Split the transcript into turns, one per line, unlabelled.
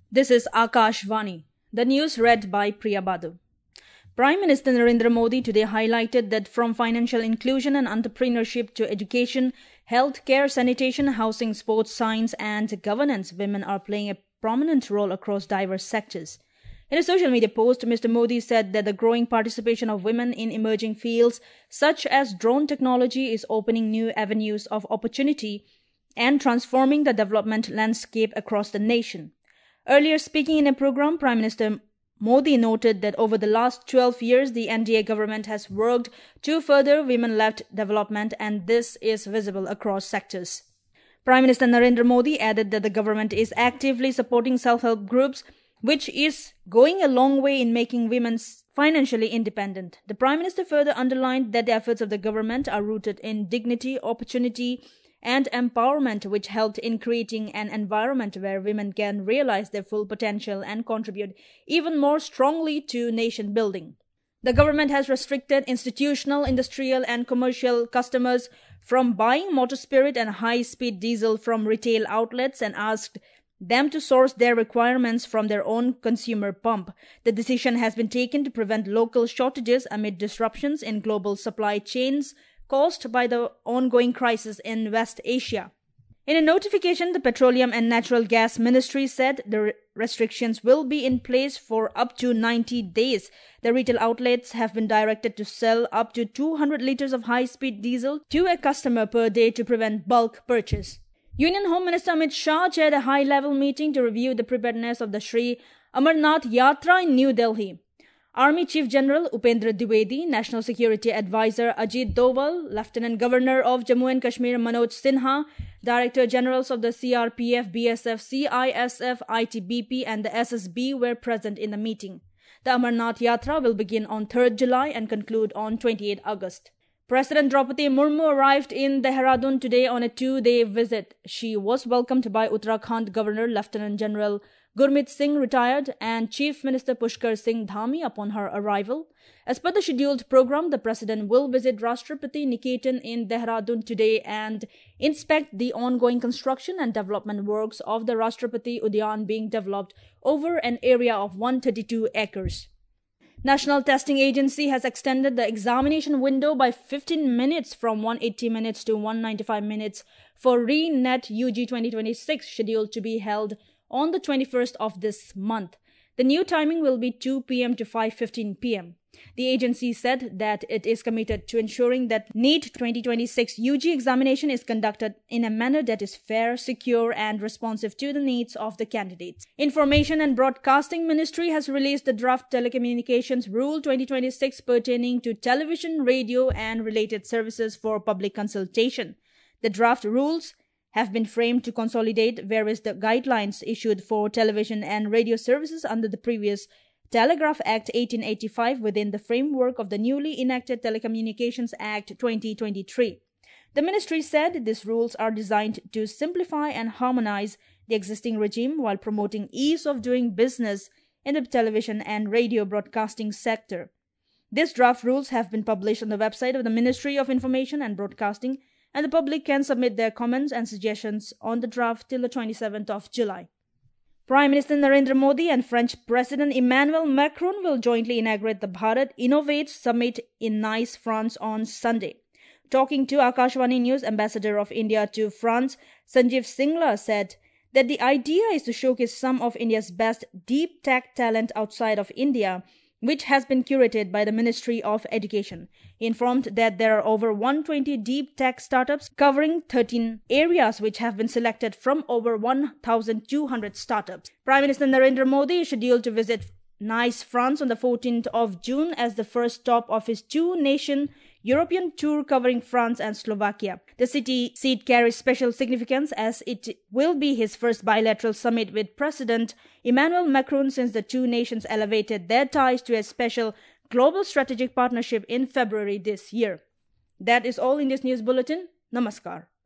This is Akashvani. The news read by Priya Badu. Prime Minister Narendra Modi today highlighted that from financial inclusion and entrepreneurship to education, healthcare, sanitation, housing, sports, science and governance, women are playing a prominent role across diverse sectors. In a social media post, Mr. Modi said that the growing participation of women in emerging fields such as drone technology is opening new avenues of opportunity and transforming the development landscape across the nation. Earlier speaking in a program, Prime Minister Modi noted that over the last 12 years, the NDA government has worked to further women-led development, and this is visible across sectors. Prime Minister Narendra Modi added that the government is actively supporting self-help groups, which is going a long way in making women financially independent. The Prime Minister further underlined that the efforts of the government are rooted in dignity, opportunity, and empowerment, which helped in creating an environment where women can realize their full potential and contribute even more strongly to nation building. The government has restricted institutional, industrial and commercial customers from buying motor spirit and high-speed diesel from retail outlets and asked them to source their requirements from their own consumer pump. The decision has been taken to prevent local shortages amid disruptions in global supply chains caused by the ongoing crisis in West Asia. In a notification, the Petroleum and Natural Gas Ministry said the restrictions will be in place for up to 90 days. The retail outlets have been directed to sell up to 200 liters of high-speed diesel to a customer per day to prevent bulk purchase. Union Home Minister Amit Shah chaired a high-level meeting to review the preparedness of the Sri Amarnath Yatra in New Delhi. Army Chief General Upendra Dwivedi, National Security Advisor Ajit Doval, Lieutenant Governor of Jammu and Kashmir Manoj Sinha, Director Generals of the CRPF, BSF, CISF, ITBP and the SSB were present in the meeting. The Amarnath Yatra will begin on 3rd July and conclude on 28 August. President Draupadi Murmu arrived in Dehradun today on a 2-day visit. She was welcomed by Uttarakhand Governor Lieutenant General Gurmeet Singh, retired, and Chief Minister Pushkar Singh Dhami upon her arrival. As per the scheduled program, the President will visit Rashtrapati Niketan in Dehradun today and inspect the ongoing construction and development works of the Rashtrapati Udyan being developed over an area of 132 acres. National Testing Agency has extended the examination window by 15 minutes from 180 minutes to 195 minutes for Re-NET UG 2026, scheduled to be held on the 21st of this month. The new timing will be 2 p.m. to 5:15 p.m. The agency said that it is committed to ensuring that NEET 2026 UG examination is conducted in a manner that is fair, secure and responsive to the needs of the candidates. Information and Broadcasting Ministry has released the draft Telecommunications Rule 2026 pertaining to television, radio and related services for public consultation. The draft rules have been framed to consolidate various guidelines issued for television and radio services under the previous Telegraph Act 1885 within the framework of the newly enacted Telecommunications Act 2023. The ministry said these rules are designed to simplify and harmonize the existing regime while promoting ease of doing business in the television and radio broadcasting sector. These draft rules have been published on the website of the Ministry of Information and Broadcasting, and the public can submit their comments and suggestions on the draft till the 27th of July. Prime Minister Narendra Modi and French President Emmanuel Macron will jointly inaugurate the Bharat Innovates Summit in Nice, France on Sunday. Talking to Akashvani News, Ambassador of India to France, Sanjeev Singla said that the idea is to showcase some of India's best deep tech talent outside of India, which has been curated by the Ministry of Education. He informed that there are over 120 deep tech startups covering 13 areas which have been selected from over 1,200 startups. Prime Minister Narendra Modi is scheduled to visit Nice, France on the 14th of June as the first stop of his two-nation European tour covering France and Slovakia. The city seat carries special significance as it will be his first bilateral summit with President Emmanuel Macron since the two nations elevated their ties to a special global strategic partnership in February this year. That is all in this news bulletin. Namaskar.